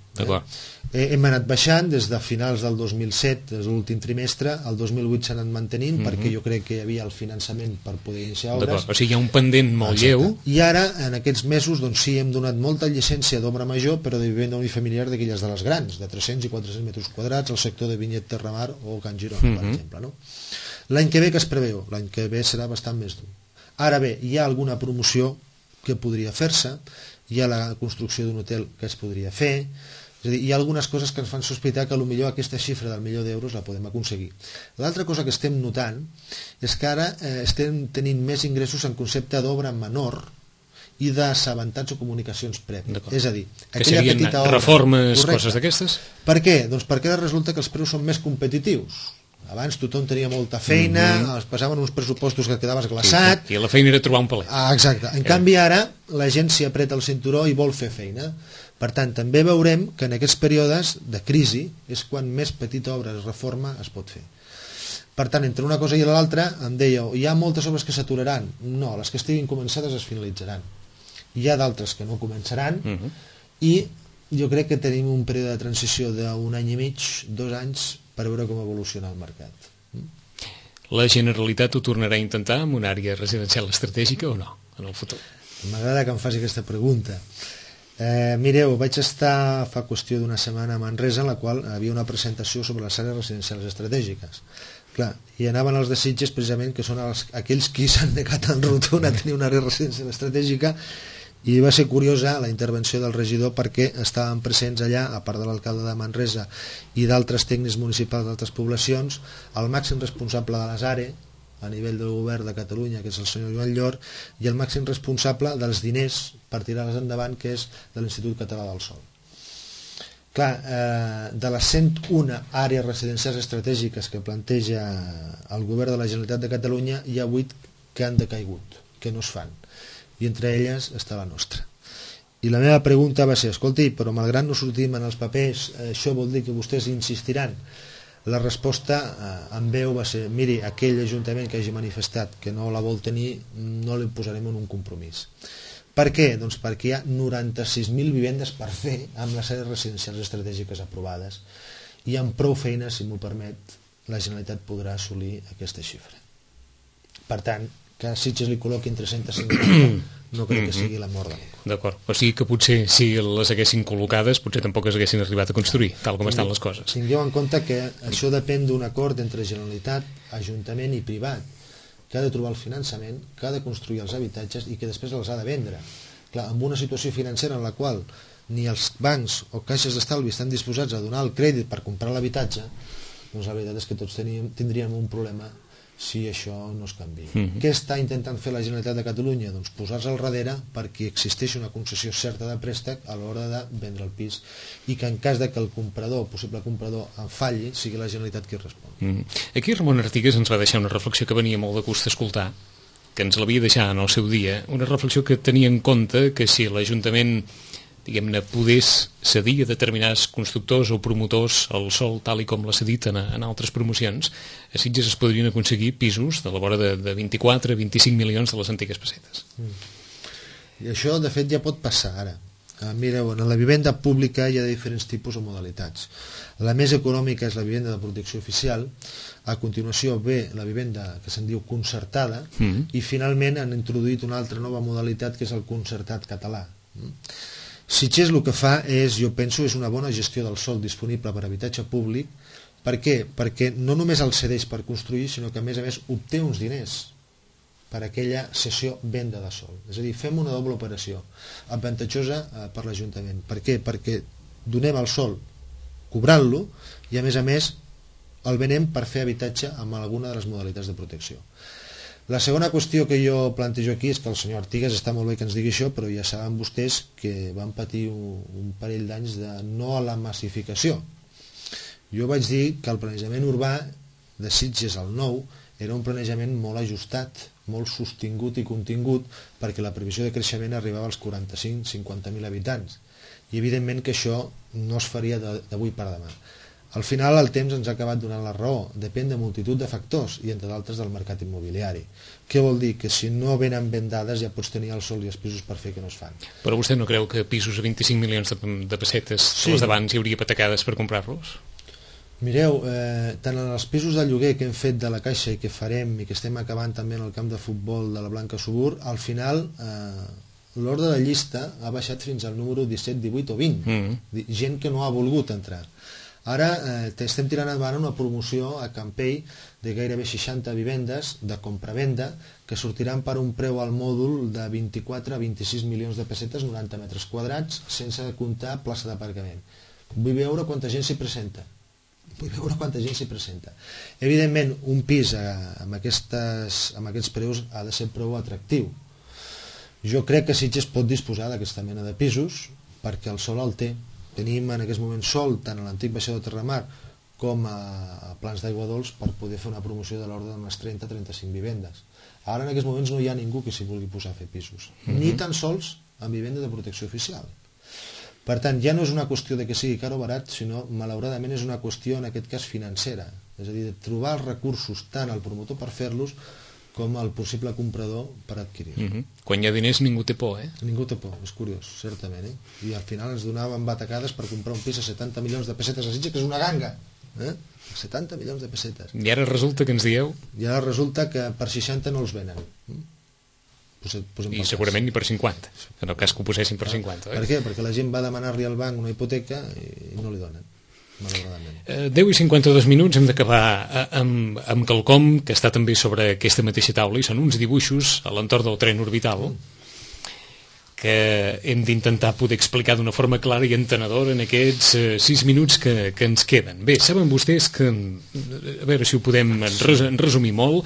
Hem anat baixant des de finals del 2007, des de l'últim trimestre, el 2008 s'han anat mantenint perquè jo crec que hi havia el finançament per poder iniciar obres. O sigui, hi ha un pendent molt lleu. I ara, en aquests mesos, doncs sí, hem donat molta llicència d'obra major, però de vivenda unifamiliar d'aquelles de les grans, de 300 i 400 metres quadrats, al sector de Vinyet, Terramar o Can Girona, per exemple. No? L'any que ve que es preveu? L'any que ve serà bastant més dur. Ara bé, hi ha alguna promoció que podria fer-se, hi ha la construcció d'un hotel que es podria fer, és a dir, hi ha algunes coses que ens fan sospitar que potser aquesta xifra del milió d'euros la podem aconseguir. L'altra cosa que estem notant és que ara estem tenint més ingressos en concepte d'obra menor i d'assabentats o comunicacions prèvies. És a dir, que serien reformes, coses d'aquestes? Per què? Doncs perquè ara resulta que els preus són més competitius. Abans tothom tenia molta feina, es passaven uns pressupostos que quedaves glaçat. I la feina era trobar un palet. Exacte. En canvi ara la gent s'hi apreta el cinturó i vol fer feina. Per tant, també veurem que en aquests períodes de crisi és quan més petita obra es reforma es pot fer. Per tant, entre una cosa i l'altra, em dèieu, hi ha moltes obres que s'aturaran. No, les que estiguin començades es finalitzaran. Hi ha d'altres que no començaran i jo crec que tenim un període de transició d'un any i mig, 2 anys, per veure com evoluciona el mercat. La Generalitat ho tornarà a intentar amb una àrea residencial estratègica o no, en el futur? M'agrada que em faci aquesta pregunta. Mireu, vaig estar fa qüestió d'una setmana a Manresa en la qual havia una presentació sobre les àrees residencials estratègiques. Clar, i anaven els de Sitges precisament, que són aquells qui s'han negat en rotund a tenir una àrea residencial estratègica, I va ser curiosa la intervenció del regidor perquè estaven presents allà, a part de l'alcalde de Manresa i d'altres tècnics municipals d'altres poblacions, el màxim responsable de les ARE a nivell del govern de Catalunya, que és el senyor Joan Llor, i el màxim responsable dels diners per tirar-les endavant, que és de l'Institut Català del Sòl. Clar, de les 101 àrees residencials estratègiques que planteja el govern de la Generalitat de Catalunya, hi ha 8 que han decaigut, que no es fan, i entre elles està la nostra. I la meva pregunta va ser, escolti, però malgrat no sortim en els papers, això vol dir que vostès insistiran? La resposta en veu va ser, miri, aquell ajuntament que hagi manifestat que no la vol tenir, no li posarem en un compromís. Per què? Doncs perquè hi ha 96.000 vivendes per fer amb les àrees residencials estratègiques aprovades, i amb prou feina, si m'ho permet, la Generalitat podrà assolir aquesta xifra. Per tant, que a Sitges li col·loquin 350 no crec que sigui la mort de ningú. D'acord, o sigui que potser si les haguessin col·locades potser tampoc es haguessin arribat a construir, tal com estan les coses. Tingueu en compte que això depèn d'un acord entre Generalitat, Ajuntament i privat, que ha de trobar el finançament, que ha de construir els habitatges i que després els ha de vendre. Clar, amb una situació financera en la qual ni els bancs o caixes d'estalvi estan disposats a donar el crèdit per comprar l'habitatge, doncs la veritat és que tots tindríem un problema si això no es canvia. Què està intentant fer la Generalitat de Catalunya? Doncs posar-se al darrere perquè existeixi una concessió certa de préstec a l'hora de vendre el pis i que en cas de que el comprador, possible comprador, en falli, sigui la Generalitat qui respon. Aquí Ramon Artigas ens va deixar una reflexió que venia molt de gust escoltar, que ens l'havia deixat en el seu dia, una reflexió que tenia en compte que si l'Ajuntament, diguem-ne, podés cedir a determinats constructors o promotors el sòl tal i com l'ha cedit en altres promocions, a Sitges es podrien aconseguir pisos de la vora de 24-25 milions de les antigues pessetes. I això, de fet, ja pot passar ara. Mireu, en la vivenda pública hi ha diferents tipus o modalitats. La més econòmica és la vivenda de protecció oficial, a continuació ve la vivenda que se'n diu concertada, i finalment han introduït una altra nova modalitat que és el concertat català. Sitges el que fa és, jo penso, és una bona gestió del sòl disponible per habitatge públic. Per què? Perquè no només el cedeix per construir, sinó que a més obté uns diners per aquella cessió-venda de sòl. És a dir, fem una doble operació avantatjosa per l'Ajuntament. Per què? Perquè donem el sòl cobrant-lo i a més el venem per fer habitatge amb alguna de les modalitats de protecció. La segona qüestió que jo plantejo aquí és que el senyor Artigas, està molt bé que ens digui això, però ja saben vostès que van patir un parell d'anys de no a la massificació. Jo vaig dir que el planejament urbà de Sitges al Nou era un planejament molt ajustat, molt sostingut i contingut, perquè la previsió de creixement arribava als 45-50.000 habitants. I evidentment que això no es faria d'avui per demà. Al final el temps ens ha acabat donant la raó, depèn de multitud de factors i entre d'altres del mercat immobiliari. Què vol dir? Que si no venen ben dades ja pots tenir el sòl i els pisos per fer que no es fan. Però vostè no creu que pisos a 25 milions de pessetes, sí, els d'abans, hi hauria patacades per comprar-los? Mireu, tant en els pisos de lloguer que hem fet de la Caixa i que farem i que estem acabant també en el camp de futbol de la Blanca Subur, al final l'ordre de llista ha baixat fins al número 17, 18 o 20. Gent que no ha volgut entrar. Ara estem tirant endavant una promoció a Campell de gairebé 60 vivendes de compra-venda que sortiran per un preu al mòdul de 24 a 26 milions de pessetes, 90 metres quadrats, sense comptar plaça d'aparcament. Vull veure quanta gent s'hi presenta. Evidentment, un pis amb aquests preus ha de ser prou atractiu. Jo crec que Sitges pot disposar d'aquesta mena de pisos perquè el sòl el té. Tenim en aquest moment sol tant a l'antic baixador de Terramar com a Plans d'Aigua Dols per poder fer una promoció de l'ordre d'unes 30-35 vivendes. Ara en aquests moments no hi ha ningú que s'hi vulgui posar a fer pisos, ni tan sols amb vivenda de protecció oficial. Per tant, ja no és una qüestió de que sigui car o barat, sinó malauradament és una qüestió en aquest cas financera, és a dir, de trobar els recursos tant al promotor per fer-los com al possible comprador per adquirir. Quan hi ha diners ningú té por, Ningú té por, és curiós, certament. I al final ens donaven batacades per comprar un pis a 70 milions de pessetes a Sitges, que és una ganga. 70 milions de pessetes. I ara resulta que ens dieu? I ara resulta que per 60 no els venen. I segurament ni per 50, en el cas que ho posessin per 50. Per què? Perquè la gent va demanar-li al banc una hipoteca i no li donen. 10 i 52 minuts, hem d'acabar amb quelcom que està també sobre aquesta mateixa taula, i són uns dibuixos a l'entorn del tren orbital que hem d'intentar poder explicar d'una forma clara i entenedora en aquests 6 minuts que ens queden. Bé, saben vostès que, a veure si ho podem resumir molt,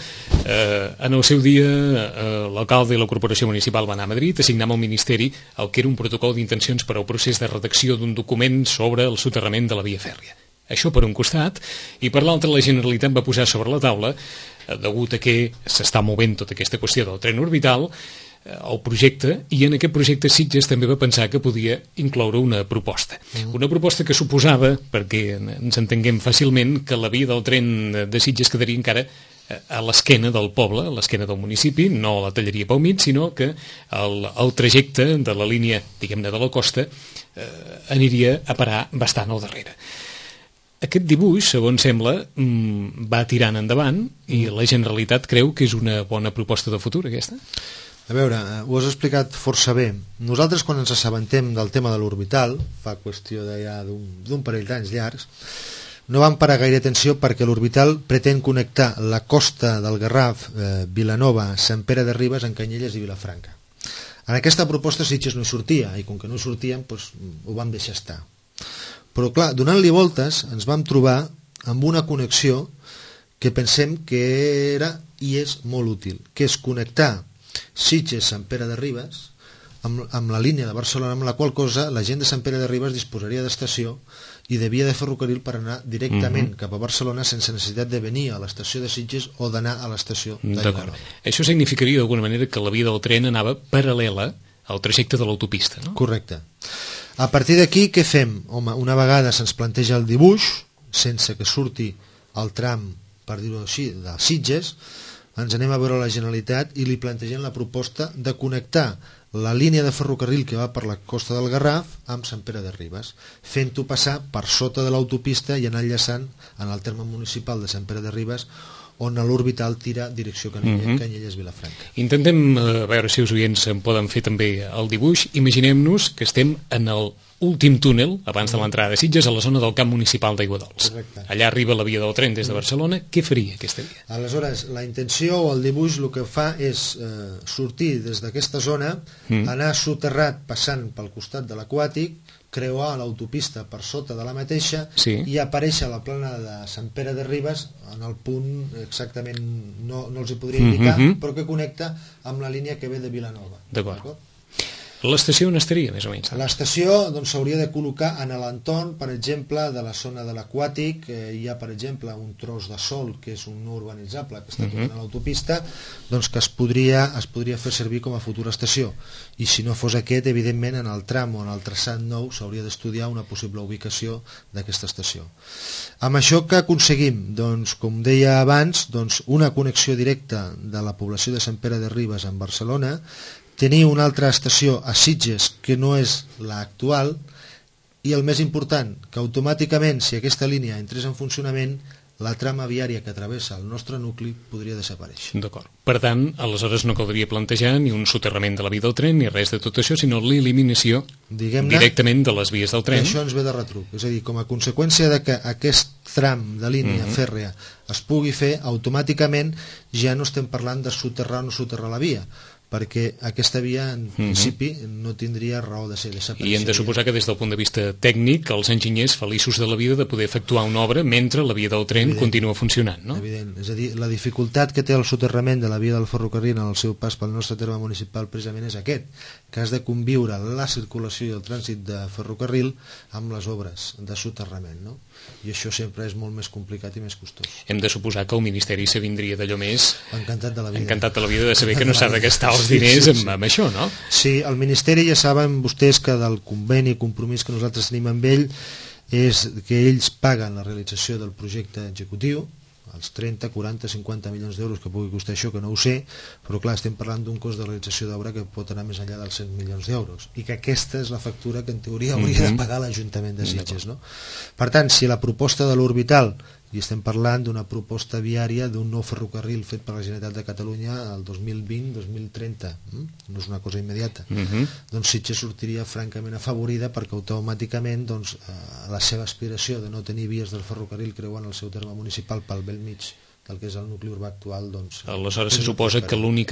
en el seu dia l'alcalde i la corporació municipal van anar a Madrid a signar amb el Ministeri el que era un protocol d'intencions per al procés de redacció d'un document sobre el soterrament de la via fèrria. Això per un costat, i per l'altre la Generalitat va posar sobre la taula, degut a que s'està movent tota aquesta qüestió del tren orbital, el projecte, i en aquest projecte Sitges també va pensar que podia incloure una proposta. Una proposta que suposava, perquè ens entenguem fàcilment, que la via del tren de Sitges quedaria encara a l'esquena del poble, a l'esquena del municipi, no la tallaria pel mig, sinó que el trajecte de la línia, diguem-ne, de la costa aniria a parar bastant al darrere. Aquest dibuix, segons sembla, va tirant endavant i la Generalitat creu que és una bona proposta de futur, aquesta? A veure, ho has explicat força bé. Nosaltres, quan ens assabentem del tema de l'orbital, fa qüestió ja d'un parell d'anys llargs, no vam parar gaire atenció perquè l'orbital pretén connectar la costa del Garraf, Vilanova, Sant Pere de Ribes, amb Canyelles i Vilafranca. En aquesta proposta Sitges no hi sortia, i com que no hi sortíem, doncs, ho vam deixar estar. Però clar, donant-li voltes ens vam trobar amb una connexió que pensem que era i és molt útil, que és connectar Sitges, Sant Pere de Ribes, amb la línia de Barcelona, amb la qual cosa la gent de Sant Pere de Ribes disposaria d'estació i de via de ferrocarril per anar directament cap a Barcelona sense necessitat de venir a l'estació de Sitges o d'anar a l'estació de Vilanova. Això significaria d'alguna manera que la via del tren anava paral·lela al trajecte de l'autopista, no? Correcte. A partir d'aquí, què fem? Home, una vegada se'ns planteja el dibuix, sense que surti el tram, per dir-ho així, de Sitges, ens anem a veure la Generalitat i li plantegem la proposta de connectar la línia de ferrocarril que va per la costa del Garraf amb Sant Pere de Ribes, fent-ho passar per sota de l'autopista i anar enllaçant en el terme municipal de Sant Pere de Ribes, on l'orbital tira direcció Canyelles-Vilafranca. Intentem veure si els oients en poden fer també el dibuix. Imaginem-nos que estem en l'últim túnel, abans de l'entrada de Sitges, a la zona del camp municipal d'Aiguadols. Allà arriba la via del tren des de Barcelona. Què faria aquesta via? Aleshores, la intenció o el dibuix el que fa és sortir des d'aquesta zona, anar soterrat passant pel costat de l'Aquàtic, creuar l'autopista per sota de la mateixa i aparèixer a la plana de Sant Pere de Ribes en el punt exactament no els hi podria indicar, però que connecta amb la línia que ve de Vilanova. D'acord. L'estació on estaria, més o menys? L'estació s'hauria de col·locar en l'entorn, per exemple, de la zona de l'Aquàtic. Hi ha, per exemple, un tros de sòl, que és un no urbanitzable, que està tocant a l'autopista, doncs que es podria fer servir com a futura estació. I si no fos aquest, evidentment, en el tram o en el traçat nou s'hauria d'estudiar una possible ubicació d'aquesta estació. Amb això què aconseguim? Doncs, com deia abans, una connexió directa de la població de Sant Pere de Ribes amb Barcelona, tenir una altra estació a Sitges que no és l'actual i el més important, que automàticament si aquesta línia entrés en funcionament la trama viària que travessa el nostre nucli podria desaparèixer. D'acord. Per tant, aleshores no caldria plantejar ni un soterrament de la via del tren ni res de tot això, sinó l'eliminació directament de les vies del tren. Això ens ve de retruc, és a dir, com a conseqüència de que aquest tram de línia fèrrea es pugui fer, automàticament ja no estem parlant de soterrar o no soterrar la via, perquè aquesta via en principi no tindria raó de ser, desapareixeria. I hem de suposar que des del punt de vista tècnic els enginyers feliços de la vida de poder efectuar una obra mentre la via del tren continua funcionant, no? Evident, és a dir, la dificultat que té el soterrament de la via del ferrocarril en el seu pas pel nostre terme municipal precisament és aquest, que has de conviure la circulació i el trànsit de ferrocarril amb les obres de soterrament, no? I això sempre és molt més complicat i més costós. Hem de suposar que el Ministeri s'avindria d'allò més encantat de la vida, de saber que no s'ha de gastar els diners amb això, no? Sí, el Ministeri ja saben vostès que del conveni i compromís que nosaltres tenim amb ell és que ells paguen la realització del projecte executiu, els 30, 40, 50 milions d'euros que pugui costar això, que no ho sé, però clar, estem parlant d'un cost de realització d'obra que pot anar més enllà dels 100 milions d'euros i que aquesta és la factura que en teoria hauria de pagar l'Ajuntament de Sitges, no? Per tant, si la proposta de l'orbital, i estem parlant d'una proposta viària d'un nou ferrocarril fet per la Generalitat de Catalunya el 2020-2030, no és una cosa immediata, doncs Sitges sortiria francament afavorida perquè automàticament la seva aspiració de no tenir vies del ferrocarril creuant el seu terme municipal pel bell mig del que és el nucli urbà actual. Aleshores se suposa que l'única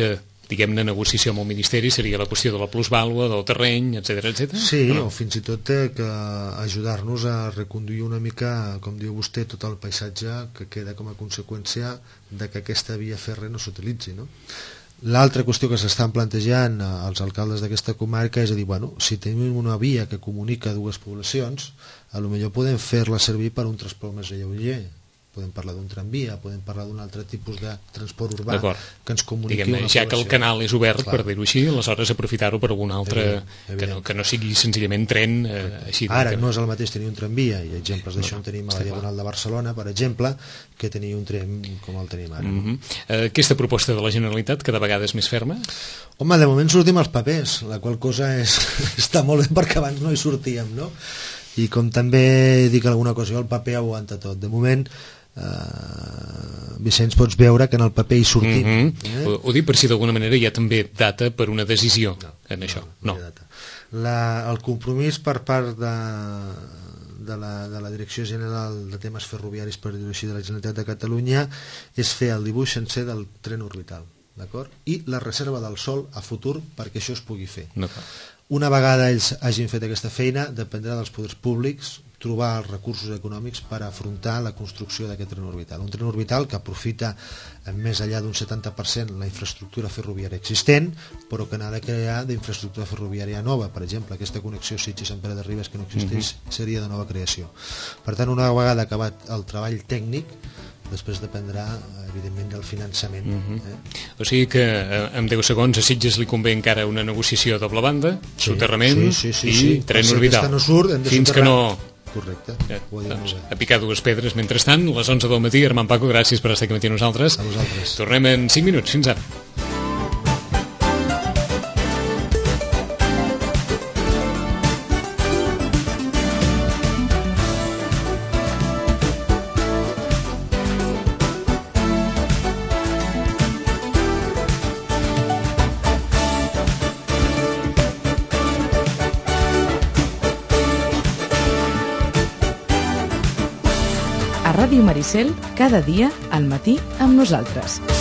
diguem-ne, negociació amb el Ministeri seria la qüestió de la plusvàlua, del terreny, etc. Sí, o fins i tot que ajudar-nos a reconduir una mica, com diu vostè, tot el paisatge que queda com a conseqüència de que aquesta via fèrria no s'utilitzi, no? L'altra qüestió que s'estan plantejant els alcaldes d'aquesta comarca és a dir, bueno, si tenim una via que comunica dues poblacions, a lo millor podem fer-la servir per un transport més lleuger. Podem parlar d'un tramvia, podem parlar d'un altre tipus de transport urbà que ens comuniqui una població. Ja que el canal és obert, per dir-ho així, aleshores aprofitar-ho per algun altre, que no sigui senzillament tren així. Ara no és el mateix tenir un tramvia, i exemples d'això en tenim a la Diagonal de Barcelona, per exemple, que tenir un tren com el tenim ara. Aquesta proposta de la Generalitat cada vegada és més ferma? Home, de moment sortim als papers, la qual cosa està molt bé perquè abans no hi sortíem, no? I com també dic alguna cosa, el paper aguanta tot. De moment, Vicenç, pots veure que en el paper hi sortim. Ho dic per si d'alguna manera hi ha també data per una decisió en això. No. El compromís per part de la Direcció General de Temes Ferroviaris, per dir-ho així, de la Generalitat de Catalunya és fer el dibuix sencer del tren orbital, d'acord? I la reserva del sòl a futur perquè això es pugui fer. Una vegada ells hagin fet aquesta feina, dependrà dels poders públics trobar els recursos econòmics per afrontar la construcció d'aquest tren orbital. Un tren orbital que aprofita més enllà d'un 70% la infraestructura ferroviària existent, però que n'ha de crear d'infraestructura ferroviària nova. Per exemple, aquesta connexió Sitges-Sant Pere de Ribes que no existeix seria de nova creació. Per tant, una vegada acabat el treball tècnic, després dependrà, evidentment, del finançament. O sigui que en 10 segons a Sitges li convé encara una negociació a doble banda, soterrament i tren orbital. Fins que no... Correcte. A picar dues pedres. Mentrestant, a les 11 del matí, Armand Paco, gràcies per estar aquí amb nosaltres. A vosaltres. Tornem en 5 minuts. Fins ara. A Ràdio Maricel, cada dia al matí amb nosaltres.